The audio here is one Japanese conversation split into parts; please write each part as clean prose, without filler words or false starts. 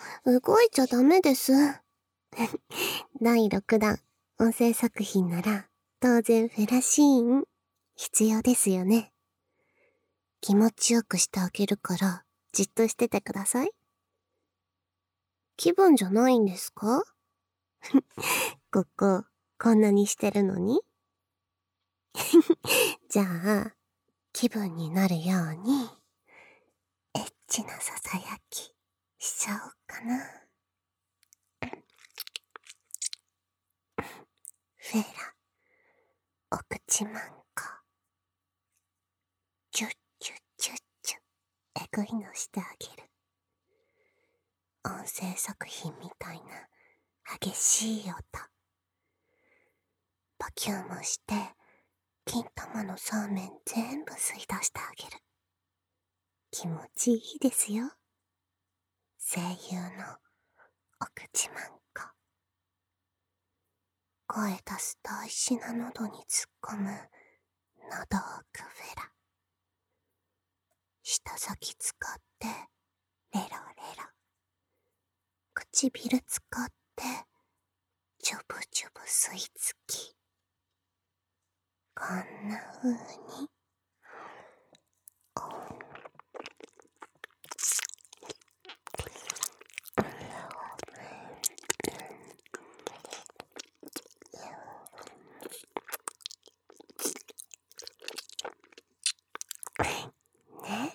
動いちゃダメです。第6弾、音声作品なら、当然フェラシーン、必要ですよね。気持ちよくしてあげるから、じっとしててください。気分じゃないんですか？ここ、こんなにしてるのに。じゃあ、気分になるように、エッチなささやき、しちゃおうかな。フェラ、お口マンコ。チュッチュッチュッチュッ、えぐいのしてあげる。音声作品みたいな激しい音。バキュームして、金玉のそうめん全部吸い出してあげる。気持ちいいですよ。声優のお口マンコ。声出す大事な喉に突っ込む喉奥フェラ。舌先使ってレロレロ。唇使ってジュブジュブ吸い付き。こんな風にね。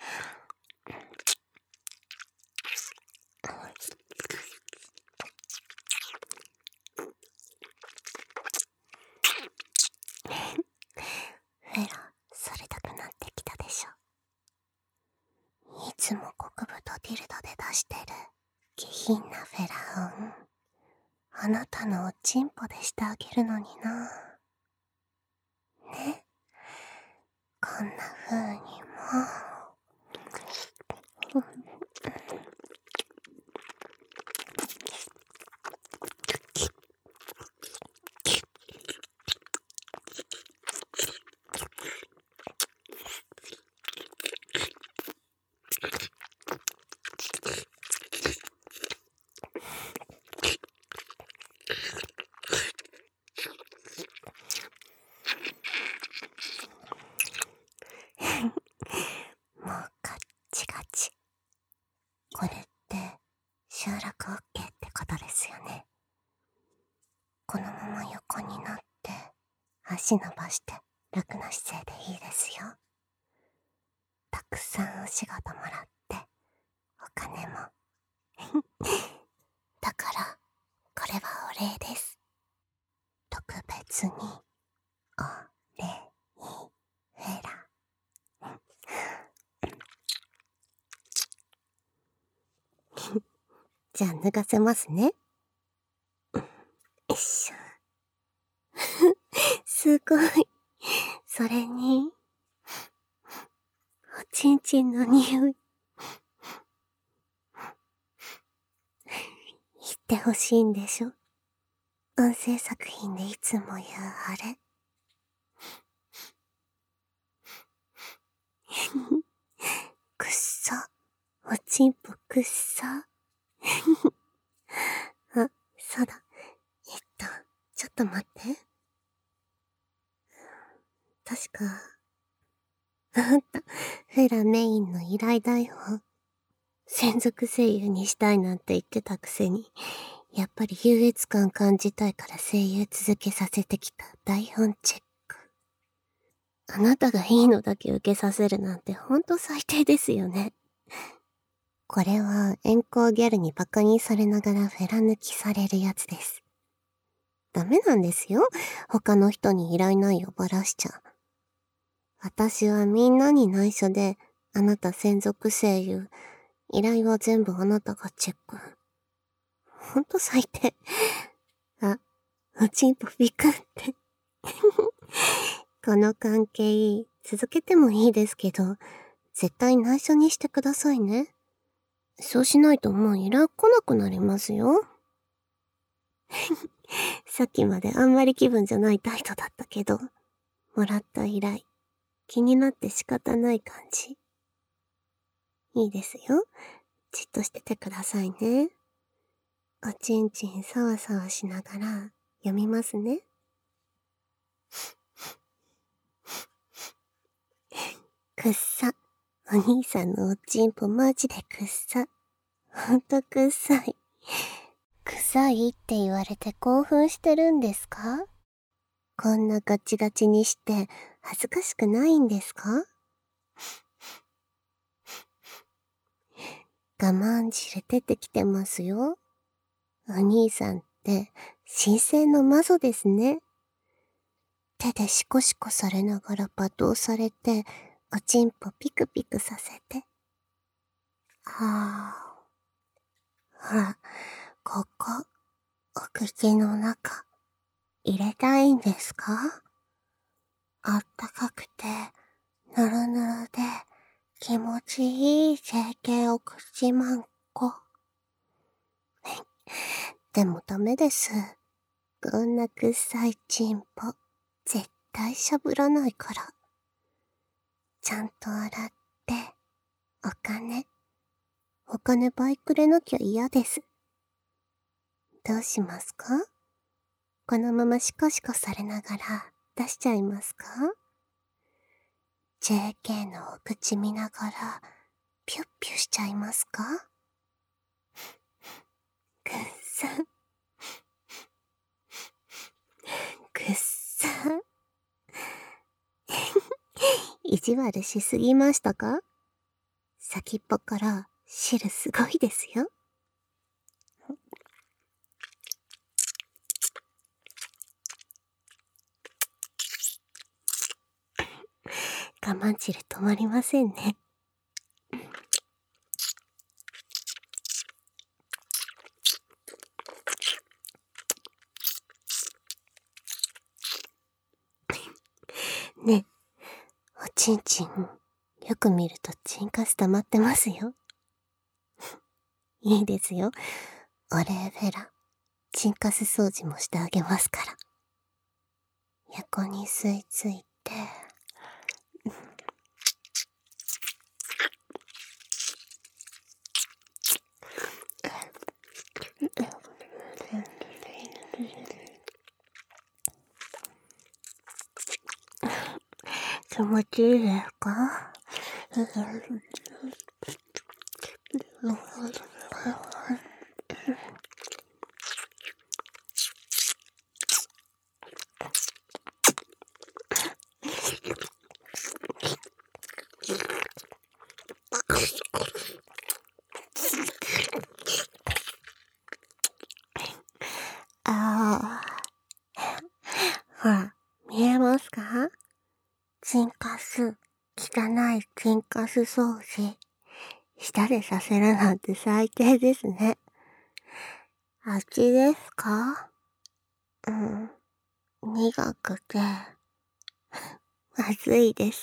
フェラ、されたくなってきたでしょ。いつも極太ディルドで出してる下品なフェラ音。あなたのおちんぽでしてあげるのにな。ね。こんな風にも。もうカッチガチ。これって収録 OK ってことですよね。このまま横になって足伸ばして楽な姿勢でいいですよ。たくさんお仕事もらってお金も。だからこれはお礼です。特別にお礼にフェラ。じゃあ脱がせますね。よいしょ。すごい。それに、おちんちんの匂い。言ってほしいんでしょ。音声作品でいつも言うあれ。くっそ。おちんぽくっそ。あ、そうだ。ちょっと待って。確か、あんた、フェラメインの依頼台本、専属声優にしたいなんて言ってたくせに、やっぱり優越感感じたいから声優続けさせてきた台本チェック。あなたがいいのだけ受けさせるなんてほんと最低ですよね。これは遠行ギャルにバカにされながらフェラ抜きされるやつです。ダメなんですよ。他の人に依頼内容ばらしちゃ。私はみんなに内緒で、あなた専属声優、依頼は全部あなたがチェック。ほんと最低。あ、おちんぽピクって。この関係、続けてもいいですけど、絶対内緒にしてくださいね。そうしないともう依頼来なくなりますよ。さっきまであんまり気分じゃない態度だったけど、もらった依頼、気になって仕方ない感じ。いいですよ。 じっとしててくださいね。おちんちんさわさわしながら読みますね。くっさ。お兄さんのおちんぽマジでくっさ。ほんとくっさい。臭いって言われて興奮してるんですか？こんなガチガチにして恥ずかしくないんですか？我慢汁出てきてますよ。お兄さんって神聖の魔女ですね。手でシコシコされながら罵倒されて、おちんぽピクピクさせて。はぁ。ほら、ここ、お口の中、入れたいんですか？あったかくて、ぬるぬるで、気持ちいい整形お口まんこ。でもダメです。こんな臭いチンポ、絶対しゃぶらないから。ちゃんと洗って、お金倍くれなきゃ嫌です。どうしますか？このままシコシコされながら出しちゃいますか？ JK のお口見ながら、ピュッピュしちゃいますか？くっさ。くっさ。意地悪しすぎましたか？先っぽから汁すごいですよ。我慢汁止まりませんね。ね、おちんちん、よく見るとチンカス溜まってますよ。いいですよ。お礼フェラ、チンカス掃除もしてあげますから。横に吸い付いて、気持ちいいですか？ああ、ほら、見えますか？チンカス、汚いチンカス掃除。舌でさせるなんて最低ですね。あっちですか？うん、苦くて、まずいです。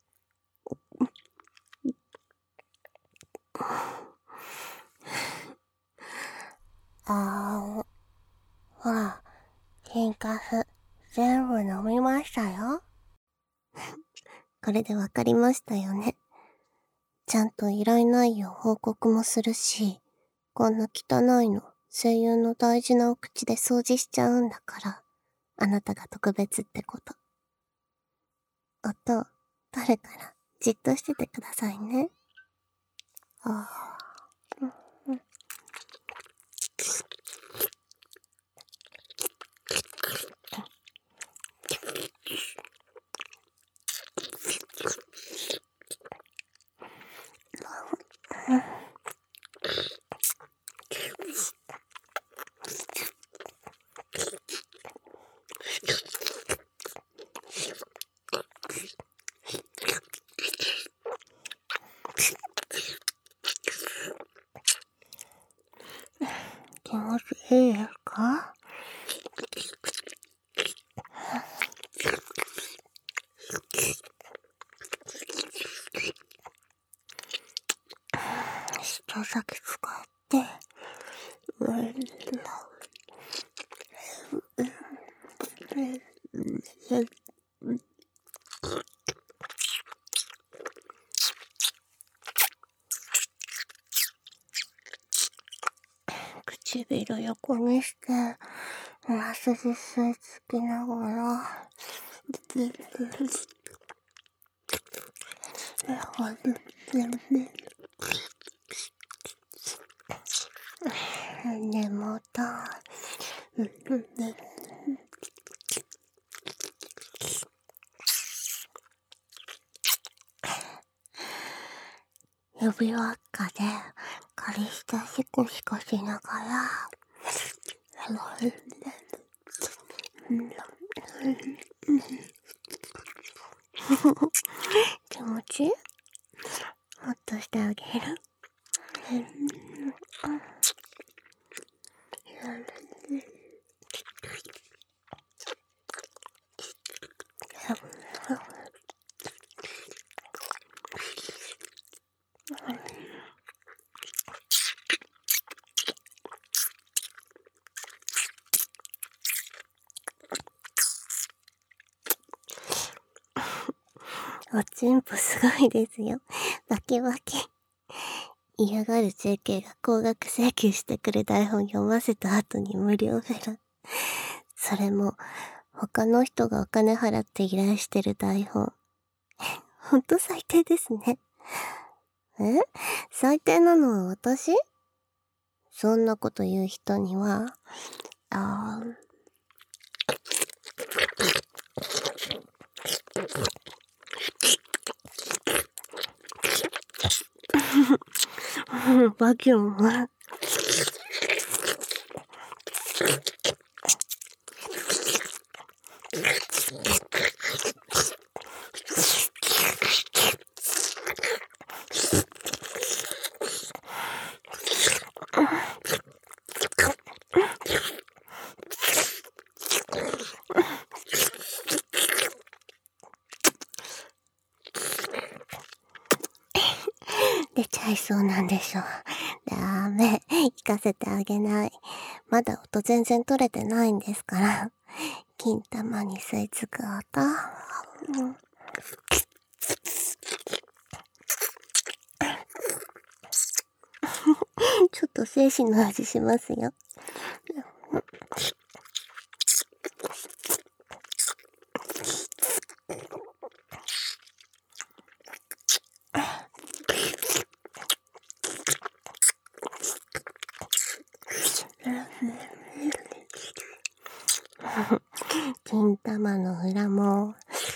あー、ほら、チンカス、全部飲みましたよ。これでわかりましたよね。ちゃんと依頼内容報告もするし、こんな汚いの、声優の大事なお口で掃除しちゃうんだから、あなたが特別ってこと。音、取るから、じっとしててくださいね。ああ、気持ちいいですか？人先使って、 唇横にして、ますぐ吸い付きながら、根元、指輪っかで、カリスタシコシコしながら、気持ちいい？もっとしてあげる。おちんぽすごいですよ。バキバキ。嫌がる JK が高額請求してくる台本読ませた後に無料フェラ。それも、他の人がお金払って依頼してる台本。ほんと最低ですね。最低なのは私？そんなこと言う人には、バキュンは、出ちゃいそうなんでしょ。ダメ。聞かせてあげない。まだ音全然取れてないんですから。金玉に吸い付く音。ちょっと精神の味しますよ。金玉の裏も、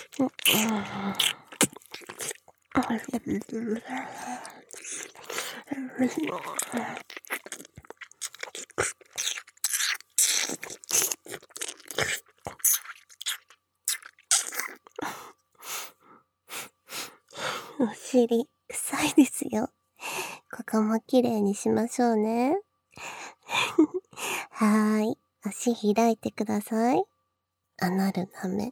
お尻、臭いですよ。ここも綺麗にしましょうね。はーい。足開いてください。アナル舐め。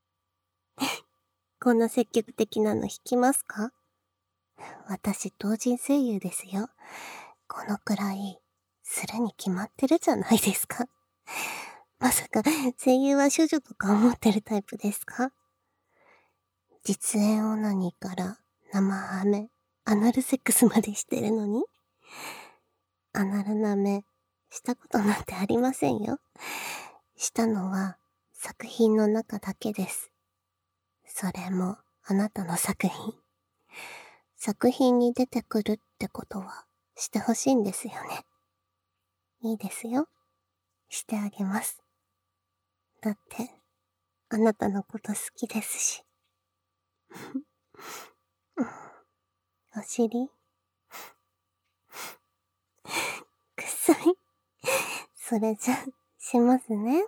こんな積極的なの引きますか？私、同人声優ですよ。このくらい、するに決まってるじゃないですか。まさか、声優は処女とか思ってるタイプですか？実演オナニーから生ハメ、アナルセックスまでしてるのに？アナル舐め、したことなんてありませんよ。したのは、作品の中だけです。それも、あなたの作品。作品に出てくるってことは、してほしいんですよね。いいですよ。してあげます。だって、あなたのこと好きですし。お尻臭い。それじゃ、しますね。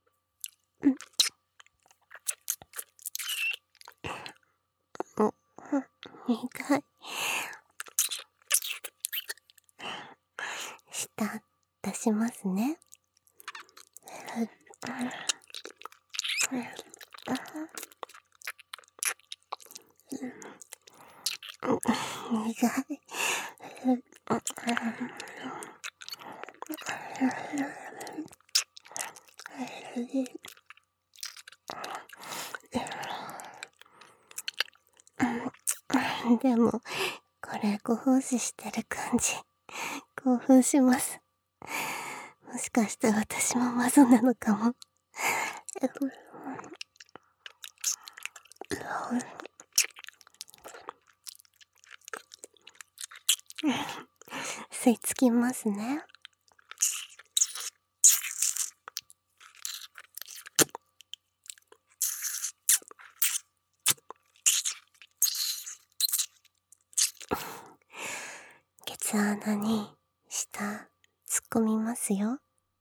苦い。舌、出しますね。苦い。でも、これご奉仕してる感じ、興奮します。 もしかして私もマゾなのかも。吸い付きますね。ケツ穴に舌突っ込みますよ。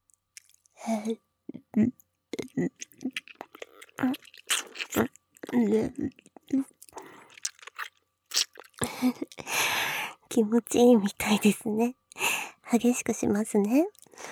気持ちいいみたいですね。激しくしますね。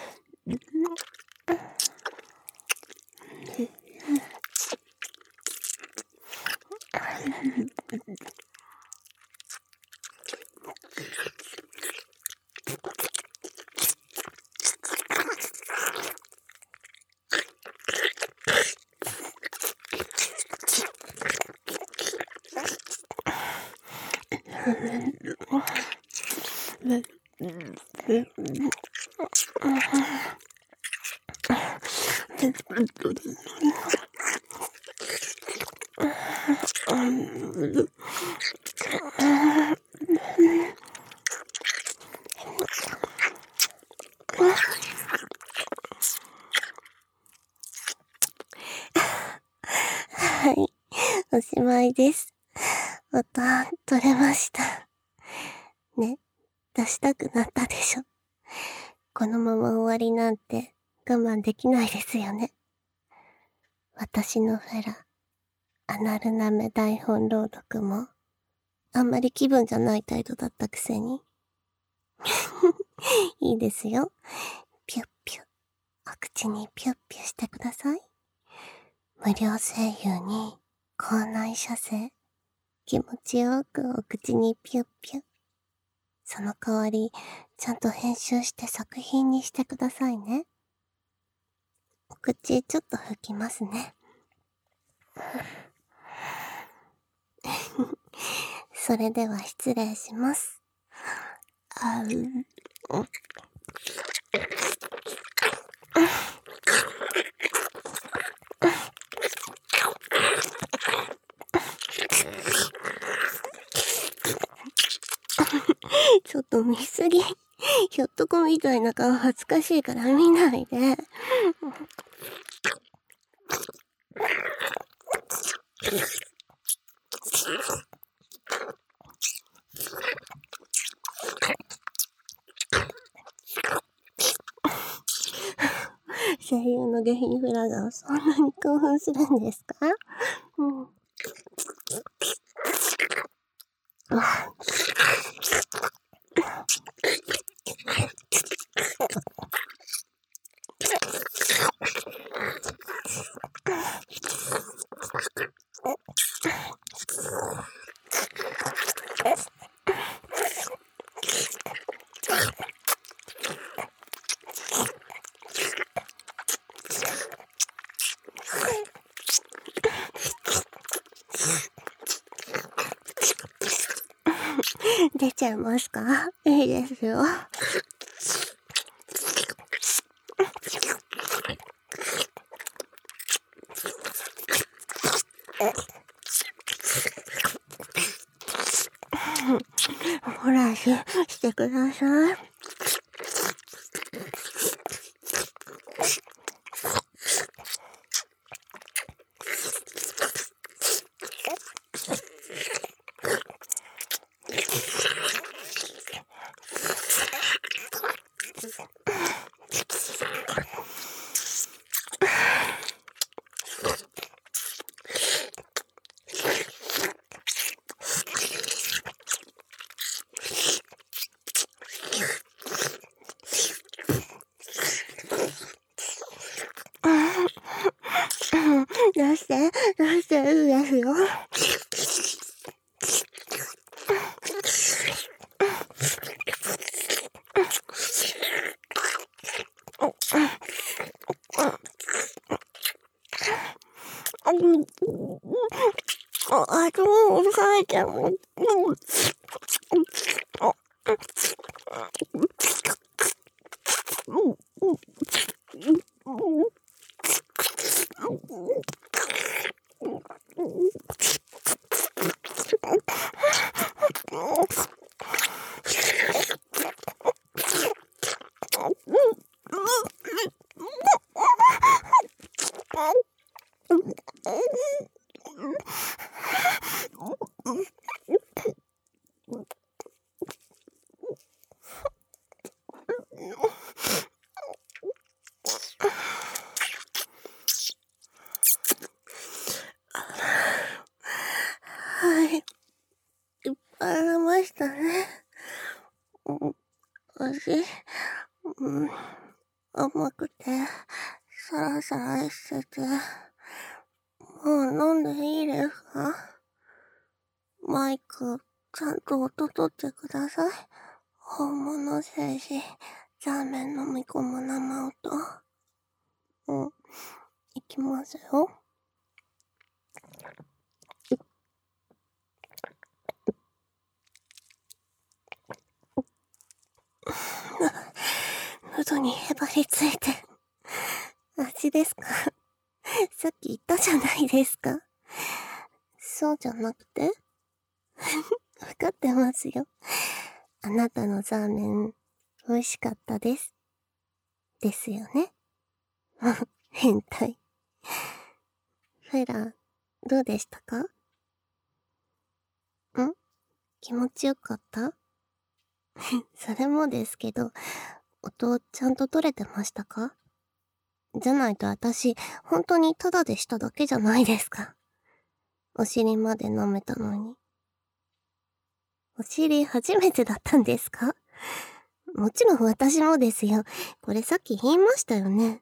はい、おしまいです。音取れました。ね、出したくなったでしょ。このまま終わりなんて我慢できないですよね。私のフェラ、アナルナメ台本朗読も、あんまり気分じゃない態度だったくせに。いいですよ。ピュッピュッ。お口にピュッピュしてください。無料声優に口内射精。気持ちよくお口にピュッピュッ。その代わり、ちゃんと編集して作品にしてくださいね。お口ちょっと拭きますね。それでは失礼します。ちょっと見すぎ。ひょっとこみたいな顔恥ずかしいから見ないで。声優の下品フラガーをそんなに興奮するんですか？出ちゃいますか？いいですよ。ほらしてください。出していいですよ。あともうされちゃう。 味。甘くて、サラサラしてて、もう飲んでいいですか？マイク、ちゃんと音取ってください。本物精子、ラーメン飲み込む生音。いきますよ。喉にへばりついて。味ですか？さっき言ったじゃないですか。そうじゃなくて？わかってますよ。あなたのザーメン、美味しかったです。ですよね。変態。フラ、どうでしたか？気持ちよかった？それもですけど、音ちゃんと取れてましたか？じゃないと私、本当にタダでしただけじゃないですか。お尻まで舐めたのに。お尻初めてだったんですか？もちろん私もですよ。これさっき言いましたよね。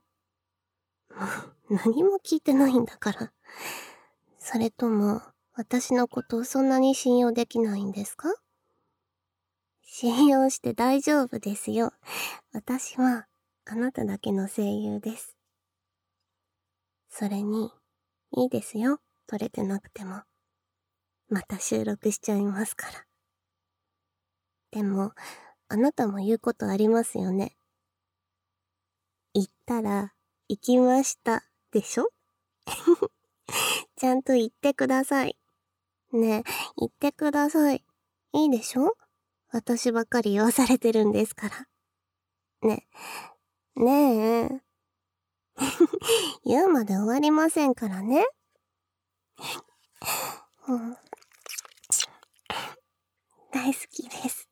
何も聞いてないんだから。それとも、私のことをそんなに信用できないんですか？信用して大丈夫ですよ。私は、あなただけの声優です。それに、いいですよ。撮れてなくても。また収録しちゃいますから。でも、あなたも言うことありますよね。言ったら、行きました。でしょ？ちゃんと言ってください。ねえ、言ってください。いいでしょ？私ばっかり言わされてるんですから。ねえ、ねえ。言うまで終わりませんからね。大好きです。